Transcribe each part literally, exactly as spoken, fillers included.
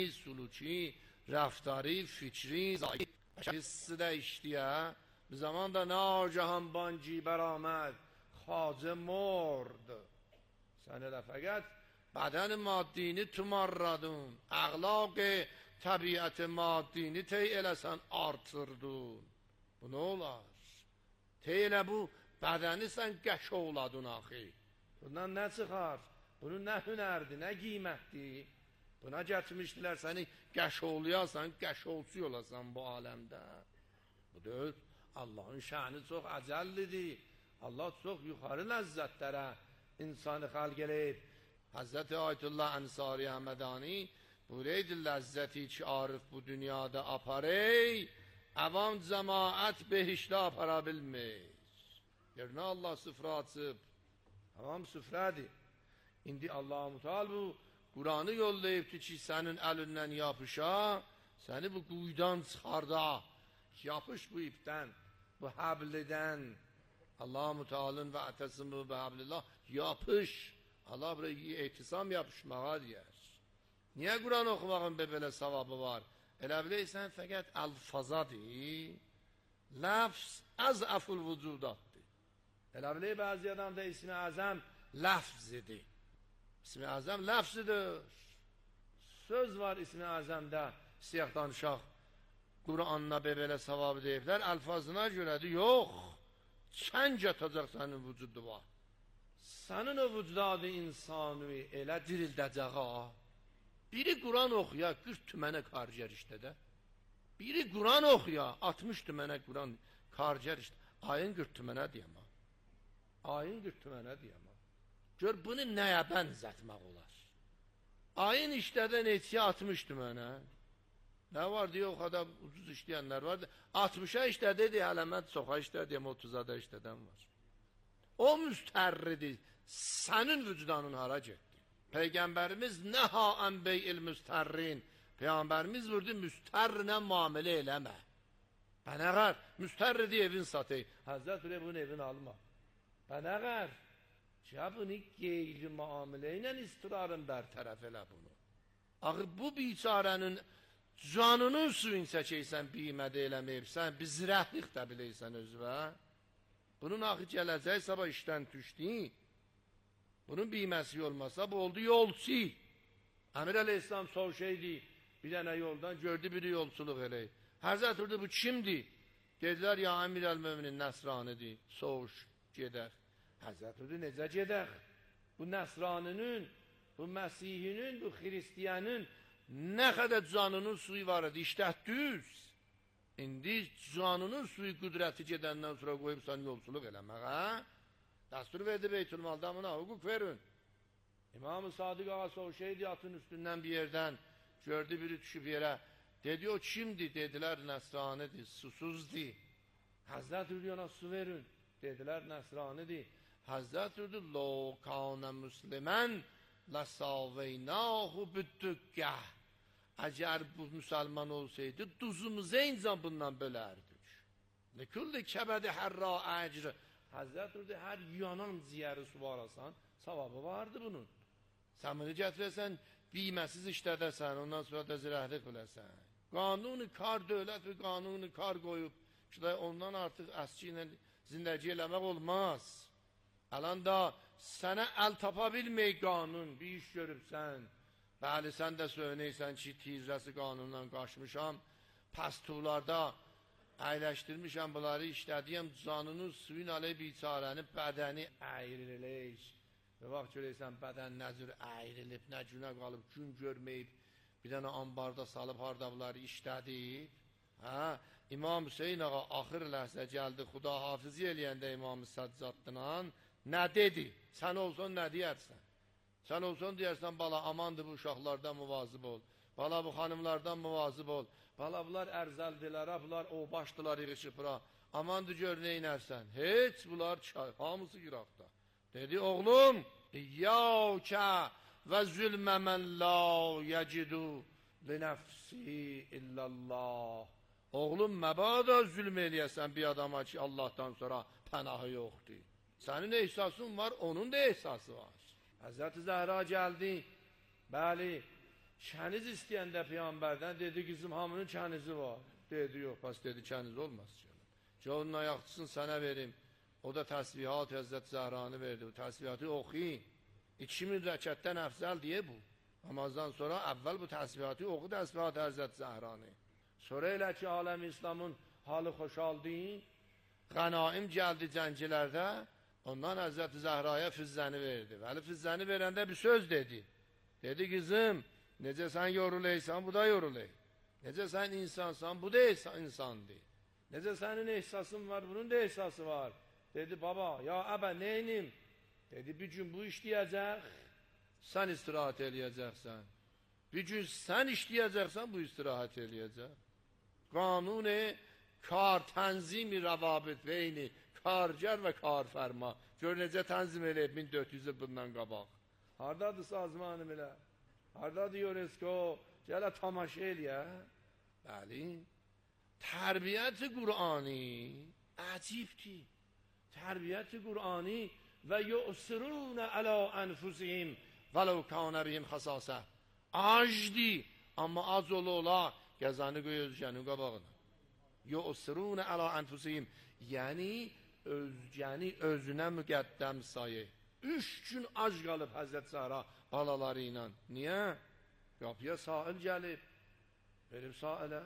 suluki, رفتاری، فکری، زایی حسی ده اشتیه به زمان ده ناگهان بانگی برآمد خواجه مرد. سنه ده فقط بدن مادینی tumarladın, اخلاق طبیعت مادینی tey eləsən artırdın. Bu nə olar? Tey elə bu bədəni sən qəş oladın axı. Bundan nə çıxar? Bunun nə hünərdir, nə qiymətdir? Buna gətirmişdilər səni qəş olayasan, qəş olsu olasan bu aləmdə. Bu deyil. Allahın şəni çox əcəllidir. Allah çox yuxarı ləzzətlərə insanı xalq eləyib. Hazreti Ayətullah Ənsari Həmədani buyuraydı, ləzzəti ki arif bu dünyada aparey, avam cəmaət behişdə apara bilmir. Yerinə Allah süfrə açıb, tamam süfrədir. İndi Allah-u Teala bu Kur'an'ı yollayıbdır ki sənin əlindən yapışa, səni bu quyudan çıxarda, yapış bu ipdən, bu həblidən. Allah-u Teala'nın və ətəsimi və həblillah yapış. Allah buraya ehtisam yapışmağa deyər. Niyə Kur'an oxumağın belə savabı var? Elə biləysən fəqət əlfazadır, ləfz əzəful vücudatdır. Elə bilək bəzi adam da ismi əzəm ləfzidir. İsmi əzəm ləfzidir. Söz var ismi əzəmdə, siyah danışaq Kur'an'la belə savabı deyiblər, əlfazına görədir, yox. Kəng atacaq sənin vücudu var. Sənin o vücudadı insanı elə dirildəcək ha. Biri Kur'an oxuya qırx tümənə kargər işlədə. Biri Kur'an oxuya altmış tümənə Kur'an kargər işlədə. Ayın qırx tümənə deyəm ha. Ayın qırx tümənə deyəm ha. Gör bunu nəyə bənzətmək olar? Ayın işlədə neçə altmış tümənə. Nə var deyə o kadar ucuz işləyənlər var. altmışa işlədə deyə ələmət soxa işlədə deyəm otuza da işlədən var. O müstərridir. Sənin vücudanın hara getdi? Peygamberimiz nəha ən bey'il müstərrin. Peygamberimiz vurdu müstərrinə muamele eləmə. Bənəğər müstərri deyə evin satay. Həzrət ürə bunun evini alma. Bənəğər ya bunu qeyri muamele ilə istirarın bərtərəf elə bunu. Axı bu biçarənin canının suyun çəkəysən, biymədə eləməyibsən, biz rəhlik də biləysən özvə. Bunun axı gələcək sabah işdən düşdü. Bunun biyməsi olmasa bu oldu yolçu. Əmir Əleyhisselam soruşaydı bir dənə yoldan, gördü biri yolçuluq eləyir. Həzrət orada bu kimdir? Dedilər ya Əmir Əl-Müminin Nəsranidir. Soğuş gedək. Həzrət orada necə gedək? Bu Nəsraninin, bu Məsihinin, bu Xristiyanın nə qədər canının suyu var idi, iştə düz. İndi canının suyu qüdrəti gedəndən sonra qoyubsan yolçuluq eləmək, hə? Dəstur verdi Beytülmalda, buna hüquq verin. İmam-ı Sadiq ağa soğuşaydı atın üstündən bir yerdən, gördü biri düşüb yerə. Dedi o kimdir? Dedilər Nəsranidir, susuzdur. Həzrət ürdi ona su verin. Dedilər Nəsranidir. Həzrət ürdi lo kanə müslimən ləsaveynahu büddüqqəh. Əgər bu müsəlman olsaydı, duzumuzu incən bundan bölərdik. Lükülli kəbədi hərra əcr. Həzrət orada hər yanan ciyəri su varasan, savabı vardı bunun. Sən bunu gətirəsən, biyməsiz işlədəsən, ondan sonra da zirəhlik biləsən. Qanuni kar dövlət və qanuni kar qoyub, ki ondan artıq əski ilə zindəgi eləmək olmaz. Alan da sənə əl tapa bilmək qanun, bir iş görübsən. Bəli, sən də söyləyirsən ki, tizrəsi qanundan qaçmışam, pəstularda əyləşdirmişəm bunları, işlədiyəm, canının suyun aley biçarəni, bədəni əyrilək. Və vaxt görəysən, bədən nəzir əyrilib, nə günə qalıb, gün görməyib, bir dənə ambarda salıb, harda bunları işlədib. Hə? İmam Hüseyin ağa axır ləhzə gəldi, xuda hafizi eləyəndə İmam-ı Səccaddınan, nə dedi? Sən olsun, nə deyərsən? Sən olsun deyərsən, bala amandır bu uşaqlardan müvazib ol. Bala bu xanımlardan müvazib ol. Bala bunlar ərzəldilərə, bunlar o başdılar yığışıb bura. Amandır gör neynərsən. Heç bunlar çay, hamısı qıraqda. Dedi, oğlum, İyyâkə və zülmə mən la yəcidu li nəfsi illallah. Oğlum, məbada zülm eləyəsən bir adama ki, Allahdan sonra pənahı yoxdur. Sənin ehsasın var, onun da ehsası var. Həzrət-i Zəhra gəldi, bəli, Kəniz istəyəndə Peyğəmbərdən dedi kızım hamının kənizi var. Dedi yox, bəs dedi kəniz olmaz. Canın ayaqçısını sənə verim. O da təsbihat Həzrət Zəhranı verdi. Bu təsbihatı oxuyun. İki min rəkətdən əfzəl deyə bu. Namazdan sonra əvvəl bu təsbihatı oxu, təsbihat Həzrət Zəhranı. Sonra elə ki aləm İslamın halı xoşaldın, qənaim gəldi cəngələrdə, ondan Həzrət Zəhraya Fizzəni verdi. Vəli Fizzəni verəndə bir söz dedi. Dedi kızım, necə sən yoruleysən, bu da yoruley. Necə sən insansan, bu da insandır. Necə sənin ehsasın var, bunun da ehsası var. Dedi baba, ya əbə neynim? Dedi bir gün bu işləyəcək, sən istirahat eləyəcəksən. Bir gün sən işləyəcəksən, bu istirahat eləyəcək. Qanun-i kar tənzimi rəvabit beyni kargər və karfərma. Gör necə tənzim eləyib min dörd yüz il bundan qabaq. Hardadır sazmanım elə? Hardadır UNESCO? Gələ tamaşa eləyə. Bəli. Tərbiyyət Qur'ani əcibdir. Tərbiyyət Qur'ani və yu'sirunə ələ ənfusihim vələv kânə bihim xəsasə. Acdi, amma az ola ola gəzəni qoyuzgənin qabağına. Yu'sirunə ələ ənfusihim, yəni özgəni özünə müqəddəm sayı. Üç gün ac qalıb Həzrət Zəhra balaları ilə. Niyə? Qapıya sail gəlib. Verib sailə.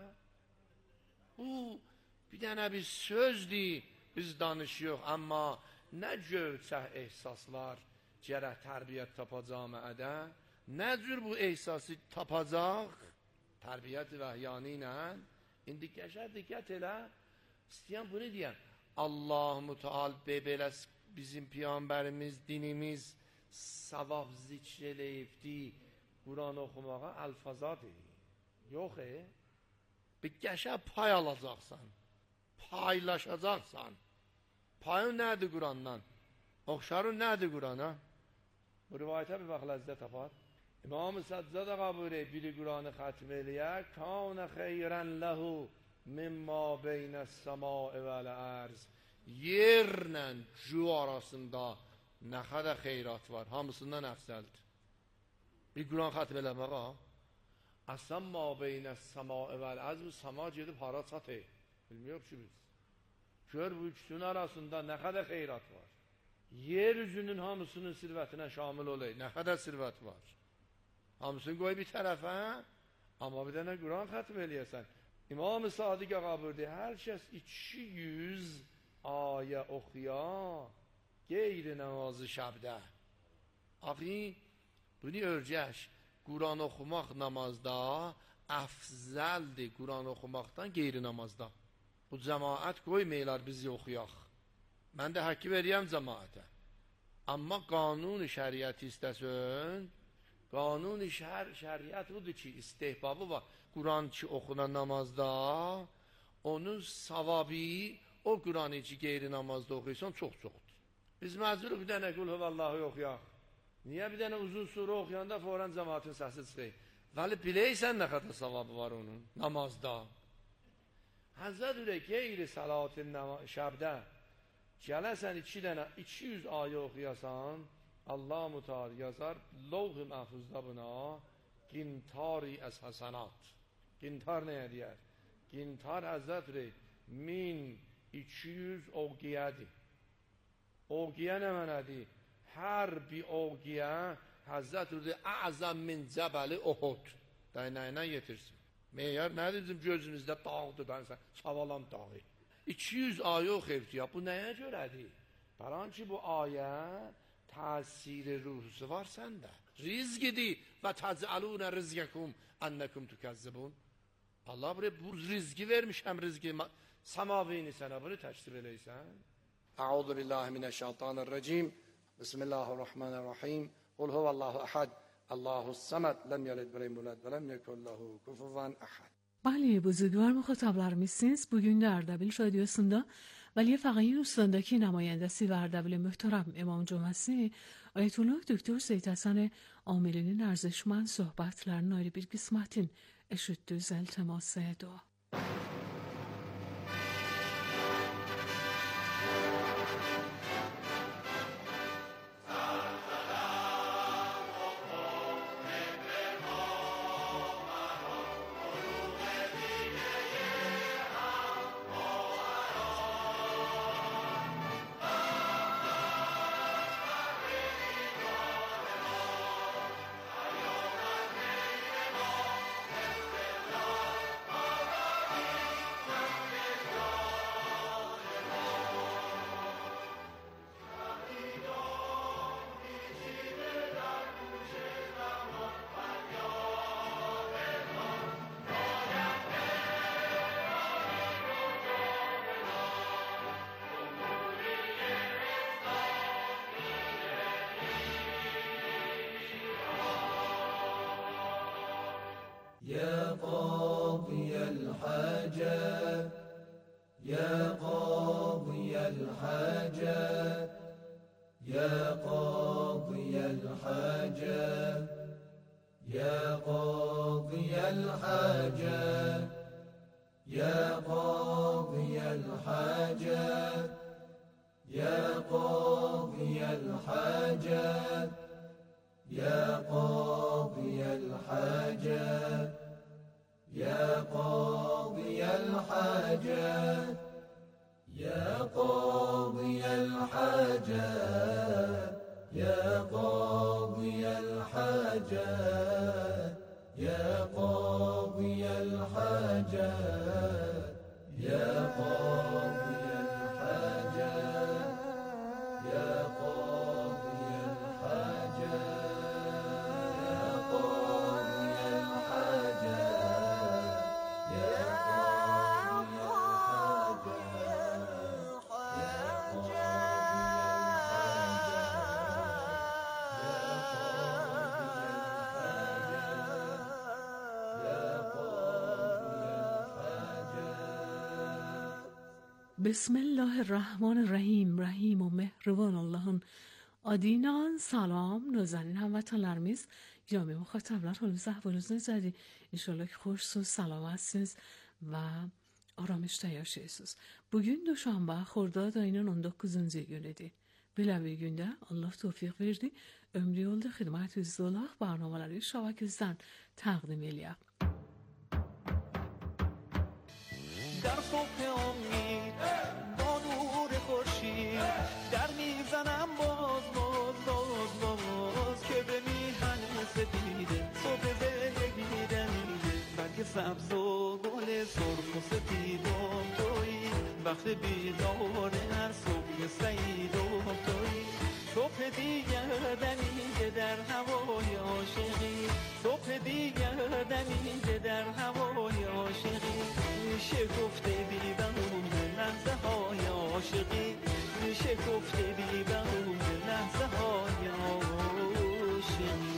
Bu bir dənə bir sözdür, biz danışıyoruz, amma nə gövçək ehsaslar gərək tərbiyyət tapacaq məədə, nə cür bu ehsası tapacaq tərbiyyət vəhyani ilə. İndi qəşər diqqət elə, istəyən bunu deyən, Allah-u Teala belə bizim Peyğəmbərimiz, dinimiz savab zikr eləyibdi, Quran oxumağa əlfazadır. Yox e? Bir qəşər pay alacaqsan, paylaşacaqsan. Payın nədir Qurandan? Oxşarın nədir Qurana? Bu rivayətə bir vaxt ləzzət tapar. İmam-ı Səccad qəbul edib, biri Quranı xətm eləyə, kânə xeyrən ləhu mimma beynəs-səmai vəl-ərz. Yerlə cu arasında nə qədər xeyrat var, hamısından əfzəldir. Bir Quran xətm eləmək ha? Əsən ma beynəs-səmai vəl-ərz, bu səma gedib hara çatır? Bilmiyor ki biz. Gör bu üçünün arasında nə qədər xeyrat var. Yer üzünün hamısının sirvətinə şamil olay. Nə qədər sirvət var. Hamısını qoy bir tərəfə, amma bir dənə Quran xətm eləyəsən. İmam-ı Sadiq qəbuldir, hər kəs iki yüz ayə oxuya, qeyri-namazı şəbdə. Axı, bunu örgəş, Quran oxumaq namazda əfzəldir Quran oxumaqdan qeyri-namazda. Bu cəmaət qoymayırlar bizi oxuyaq. Mən də həqqi veriyəm cəmaətə. Amma qanun-i şəriəti istəsin, qanun-i şər, şəriət budur ki, istehbabı var. Quran ki oxunan namazda, onun savabı, o Quranı ki qeyri-namazda oxuysan, çox-çoxdur. Biz məzuluq bir dənə qul huvəllahı oxuyaq. Niyə bir dənə uzun surə oxuyanda fərən cəmaətin səsi çıxır? Vəli biləysən nə qədər savabı var onun namazda. Həzrət ürək qeyri salatin şəbdə gələsən iki dənə iki yüz ayə oxuyasan, Allah-u Teala yazar Lovh-i Məhfuzda buna qintari əz həsənat. Qintar nəyə deyər? Qintar Həzrət ürək min iki yüz oqiyədir. Oqiyə nə mənədir? Hər bir oqiyə Həzrət ürək əzəm min cəbəli Uhud. Dəynəyinə yetirsin. Meyar nədir bizim gözümüzdə dağdır, ben sən savalam dağı. iki yüz ayə oxuyub ya, bu nəyə görədir? Baran ki bu ayə təsiri ruhusu var səndə. Rizqidir və təcəlunə rizqəkum ənəkum tükəzzibun. Allah buraya bu rizqi vermiş, həm rizqi səmavini sənə bunu təşrif eləysən. Əuzu billahi minəşşeytanirracim. Bismillahirrahmanirrahim. Qul huvallahu əhəd. Allahus samad lem yelid ve lem yulad ve lem yekun lehu kufuven ahad. Bale buzurgvar muhatablarımızsınız. Bugün de Ardabil Radyosu'nda Veli Faqih Ustandaki namayendesi ve Ardabil Muhterem İmam Cumhurbaşkanı Ayetullah Doktor Seyyid Hasan Amili'nin ارزشمند sohbetlerinin ayrı bir kısmetin eşittüğü iltiması dua. قاضي الحاجات يا قاضي الحاجات يا قاضي الحاجات يا قاضي الحاجات يا قاضي الحاجات يا قاضي الحاجات يا قاضي الحاجات يا قاضي الحاجات يا قاضي الحاجات يا قاضي الحاجات يا قاضي الحاجات يا قاضي الحاجات يا قاضي الحاجات يا قاضي الحاجات يا بسم الله الرحمن الرحیم. رحیم و مهربان Allah'ın adıyla salam نازنین هموطنlarimiz جامعه مخاطبlar حالınız ahvalınız necədir? İnşallah ki xoşsunuz, salamətsiniz və aramışda yaşayırsınız. Bugün Duşanbə, Xordad ayının on doqquzuncu günüdür. Belə bir gündə Allah tövfiq verdi, ömrü yolda xidmətinizdə olaq, barnamaları şəbəkəmizdən təqdim eləyək. در صبح امید با نور خورشید در میزنم باز باز باز باز که به میهن سپیده صبح زندگی دمیده برگ سبز و گل سرخ و سپید و تویی وقت بیدار هر صبح سعید و تویی صبح دیگر دمیده در هوای عاشقی صبح دیگر دمیده در هوای عاشقی میشه گفته دیدم لحظه های عاشقی میشه گفته دیدم لحظه های عاشقی.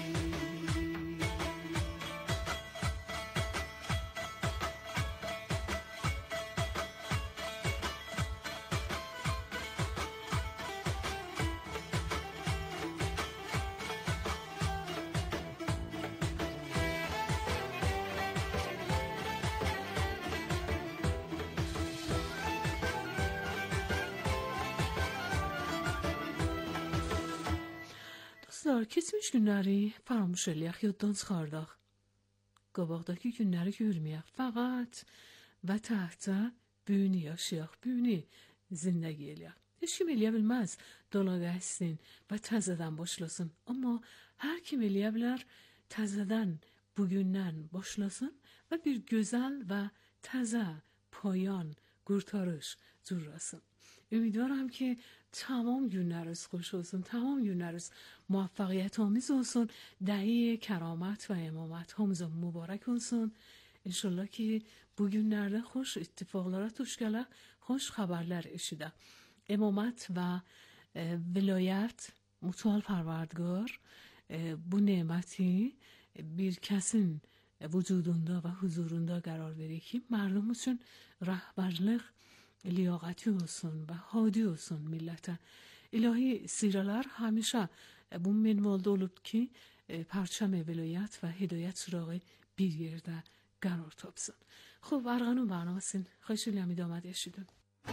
Dostlar, keçmiş günləri faramuş eləyək, yaddan çıxardaq. Qabaqdakı günləri görməyək, fəqət və təhtə büyünü yaşayaq, büyünü zindəgi eləyək. Heç kim eləyə bilməz, dola qəssin və təzədən başlasın. Amma hər kim eləyə bilər, təzədən, bugündən başlasın və bir gözəl və təzə payان qurtarış cürrasın. Ümidvarım ki تمام günleriniz خوش olsun, tamam günleriniz muvaffaqiyət آمیز olsun, دهه کرامت و امامت hamıza mübarək olsun. İnşallah ki bu günlerde xoş ittifaqlara tuş gələk, xoş xəbərlər eşidək. امامت و vilayət mutual parvardigor bu neməti bir kəsin vücudunda və huzurunda qərar verir ki, mردم üçün rəhbərlik لیاقتی olsun və hadi olsun millətə. İlahi siralar همیشه bu minvalda olub ki, پرچم vilayət və hidayət çırağı bir yerdə qərar tapsın. خب ارغنون برنامه‌سین خواهش الهام ادامه yaşayın.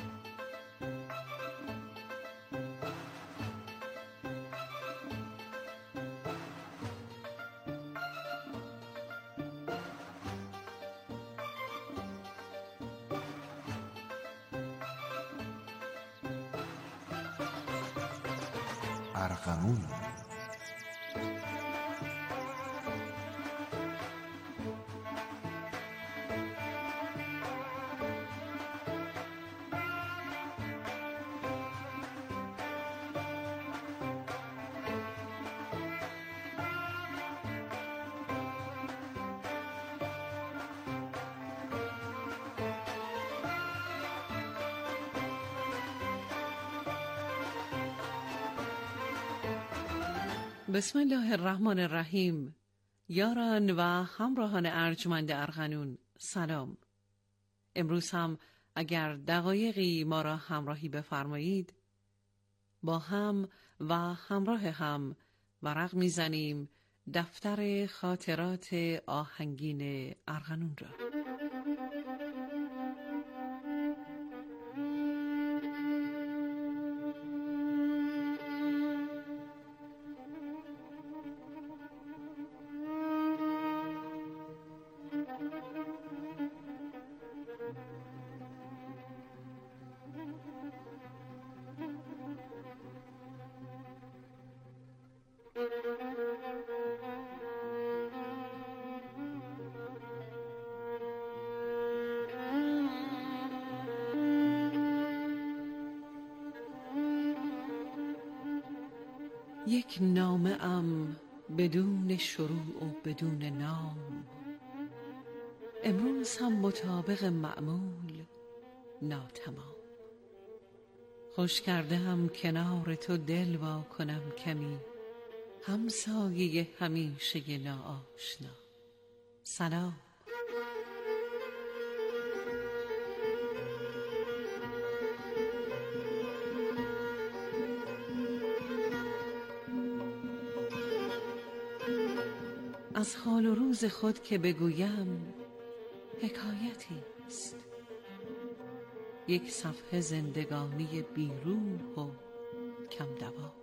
ارغنون بسم الله الرحمن الرحیم. یاران و همراهان ارجمند ارغنون سلام. امروز هم اگر دقایقی ما را همراهی بفرمایید با هم و همراه هم ورق میزنیم دفتر خاطرات آهنگین ارغنون را. یک نامه ام بدون شروع و بدون نام، امروز هم مطابق معمول ناتمام. خوش کرده هم کنار تو دل وا کنم کمی، همسایه همیشه ناآشنا سلام. از حال و روز خود که بگویم حکایتی است، یک صفحه زندگانی بیروح و کم دوام.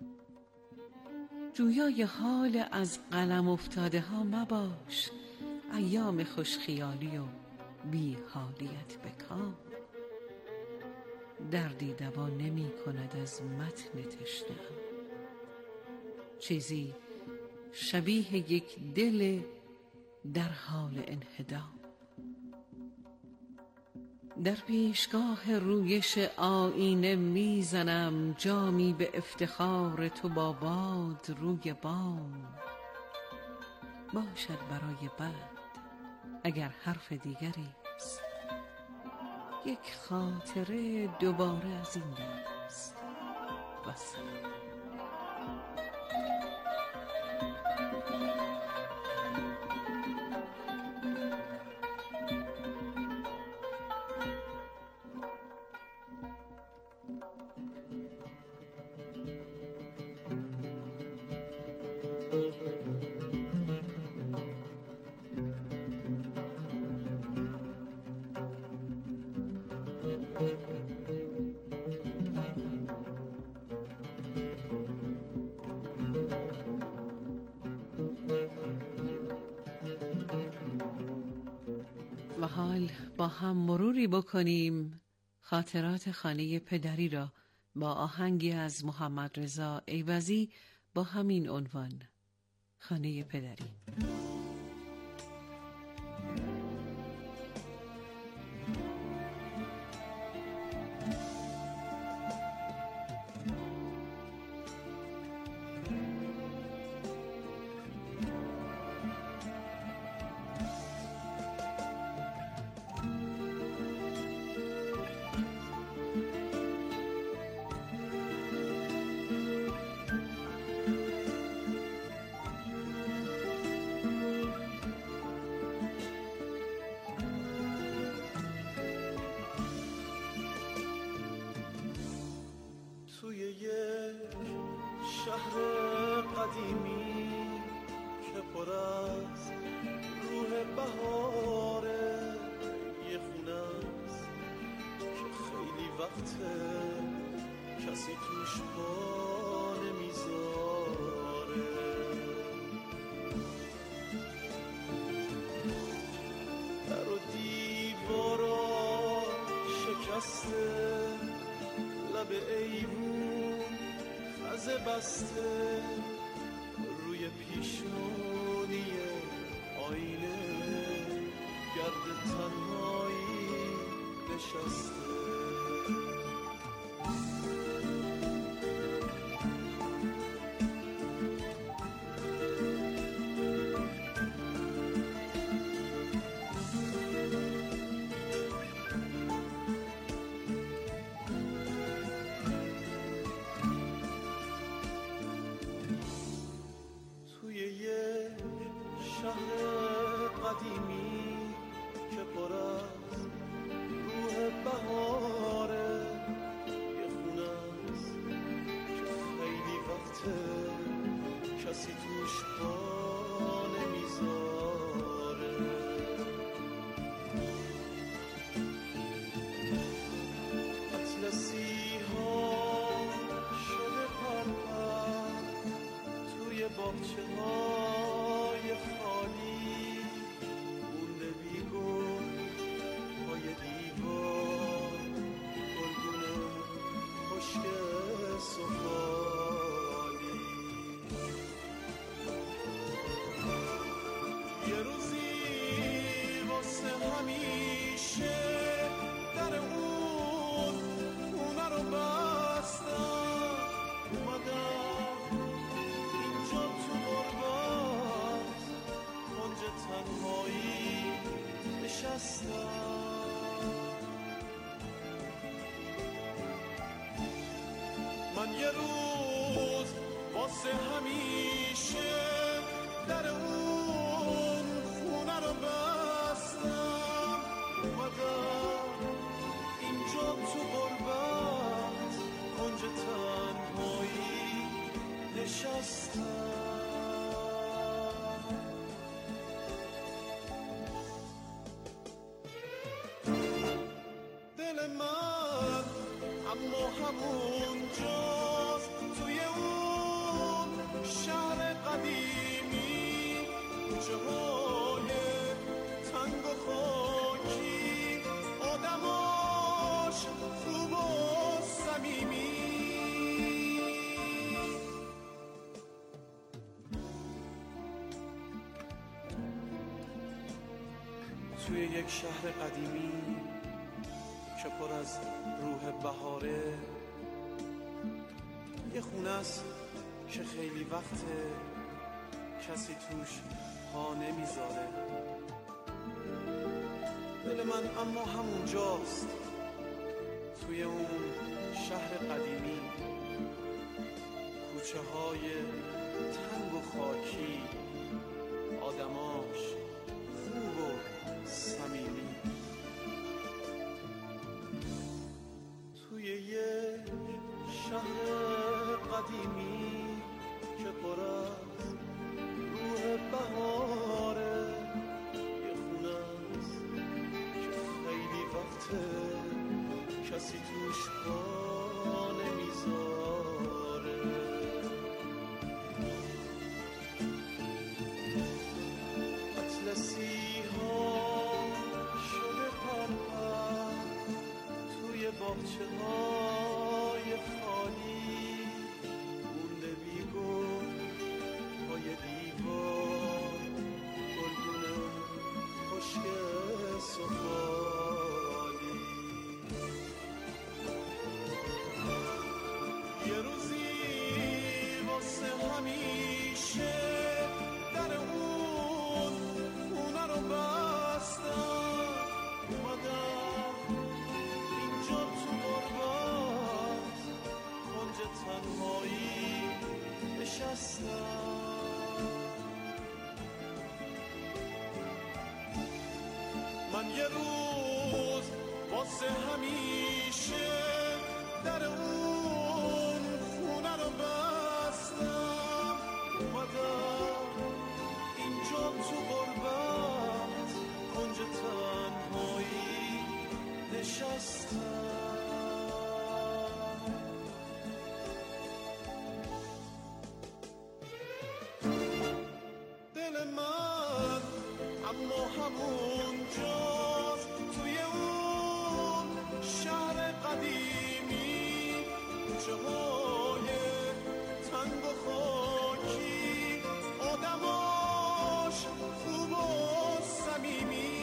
جویای حال از قلم افتاده ها مباش، ایام خوشخیالی و بی حالیت بکام. دردی دوا نمی کند از متن تشنه‌ام، چیزی شبیه یک دل در حال انهدام. در پیشگاه رویش آینه میزنم جامی به افتخار تو با باد روی بام. باشد برای بعد اگر حرف دیگری است، یک خاطره دوباره از این دست و سلام. و حال با هم مروری بکنیم خاطرات خانه پدری را با آهنگی از محمد رضا ایوزی با همین عنوان، خانه پدری. شهر قدیمی که پر از روح بهاره، یه خونه است که خیلی وقته کسی توش پا نمیذاره. در و دیوارا شکسته، لب ایوون خزه بسته، روی پیشونی آینه گرد تنهایی نشسته. همیشه در اون خونه رو بستم، اومدم اینجا تو غربت کنج تنهایی نشستم. من یه روز واسه همیشه در اون خونه رو بستم، اومدم اینجا تو غربت کنج تنهایی نشستم. دل من اما همون جاست توی اون شهر قدیمی، کوچه های تنگ و خاکی، آدماش خوب و صمیمی. توی یک شهر قدیمی که پر از روح بهاره، یه خونه است که خیلی وقته کسی توش پا نمیذاره. دل من اما همون جاست توی اون شهر قدیمی، کوچه های تنگ و خاکی، آدماش خوب و صمیمی. توی یک شهر قدیمی که پر از روح بهاره، یه خونه است که خیلی وقته کسی توش پا نمیذاره. اطلسی ها شده پرپر توی باغچه های خالی، مونده بیگل پای دیوار گلگونه خشک سفالی. یه روزی واسه همیشه در اون خونه رو بستم، اومدم اینجا تو غربت کنج تنهایی نشستم. من یه روز واسه همیشه در اون خونه رو بستم، اومدم اینجا تو غربت کنج تنهایی نشستم. دل من اما همون جاست توی اون شهر قدیمی، کوچه های تنگ و خاکی، آدماش خوب و صمیمی.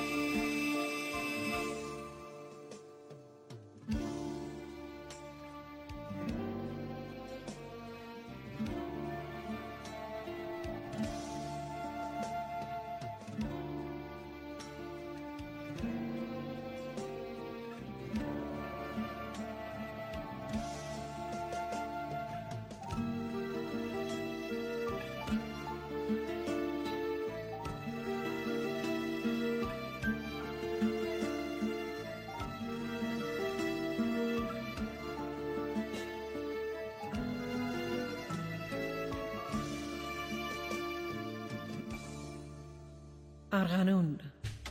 ارغنون،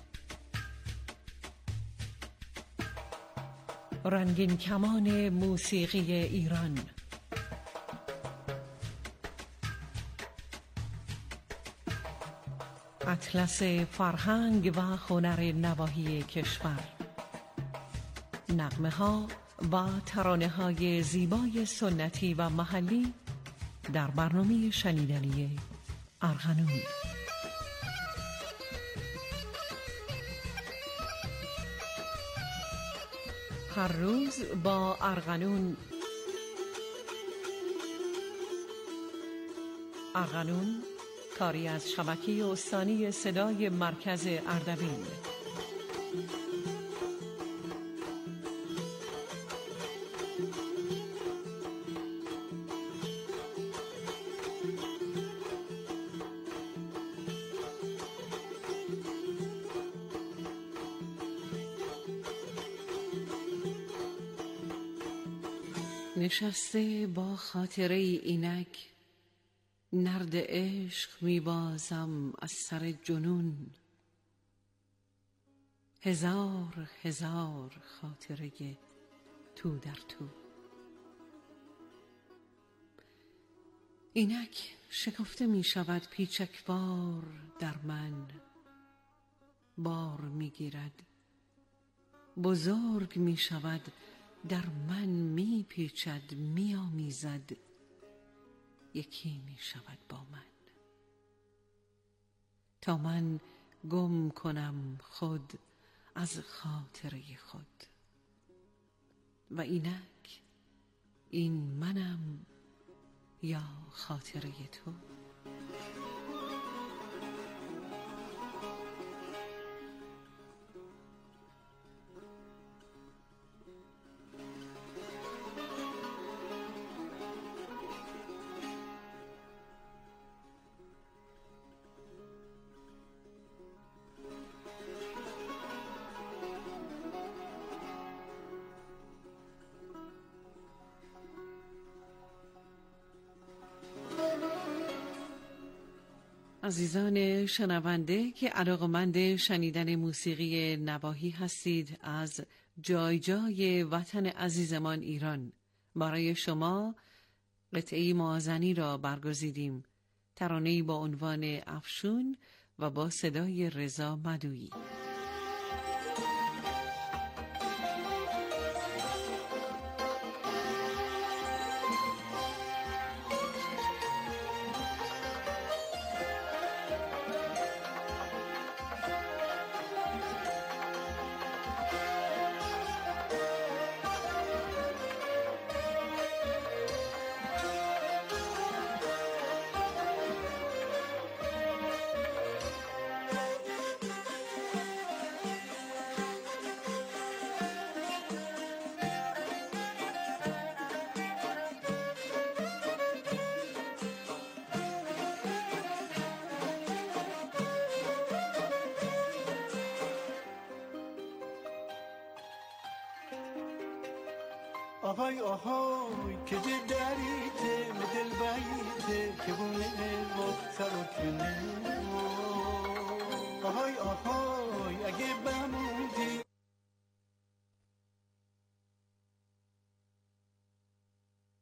رنگین کمان موسیقی ایران. اطلس فرهنگ و هنر نواحی کشور. نغمه ها و ترانه های زیبای سنتی و محلی در برنامه شنیدنی ارغنون. هر روز با ارغنون. ارغنون کاری از شبکه استانی صدای مرکز اردبیل. نشسته با خاطره اینک، نرد عشق میبازم از سر جنون. هزار هزار خاطره تو در تو. اینک شکفته میشود پیچکوار در من، بار میگیرد بزرگ میشود در من، می پیچد می آمیزد، یکی می شود با من. تا من گم کنم خود از خاطره خود، و اینک این منم یا خاطره تو. عزیزان شنونده که علاقمند شنیدن موسیقی نواحی هستید از جای جای وطن عزیزمان ایران، برای شما قطعه مازنی را برگزیدیم، ترانه‌ای با عنوان افشون و با صدای رضا مدویی. آهای آهای که دریته مدل بایته که بونه با سر و کنه